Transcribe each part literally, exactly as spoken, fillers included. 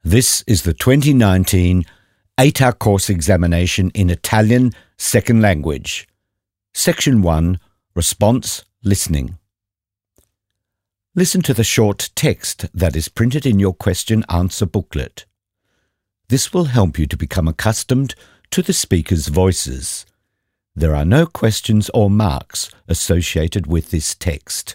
This is the twenty nineteen eight-hour course examination in Italian second language. Section one, Response Listening. Listen to the short text that is printed in your question-answer booklet. This will help you to become accustomed to the speaker's voices. There are no questions or marks associated with this text.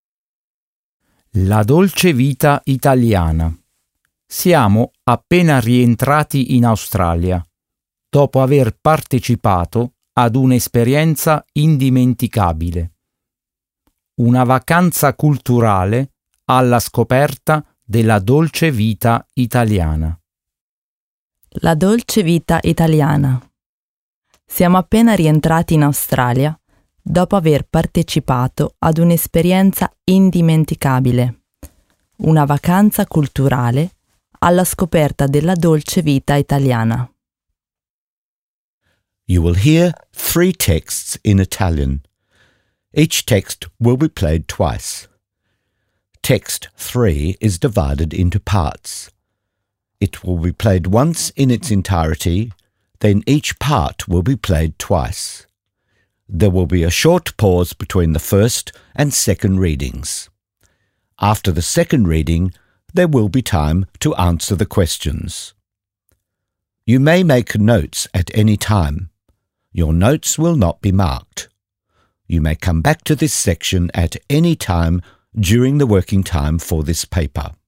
La dolce vita italiana. Siamo appena rientrati in Australia, dopo aver partecipato ad un'esperienza indimenticabile. Una vacanza culturale alla scoperta della dolce vita italiana. La dolce vita italiana. Siamo appena rientrati in Australia dopo aver partecipato ad un'esperienza indimenticabile. Una vacanza culturale alla scoperta della dolce vita italiana. You will hear three texts in Italian. Each text will be played twice. Text three is divided into parts. It will be played once in its entirety, then each part will be played twice. There will be a short pause between the first and second readings. After the second reading, there will be time to answer the questions. You may make notes at any time. Your notes will not be marked. You may come back to this section at any time during the working time for this paper.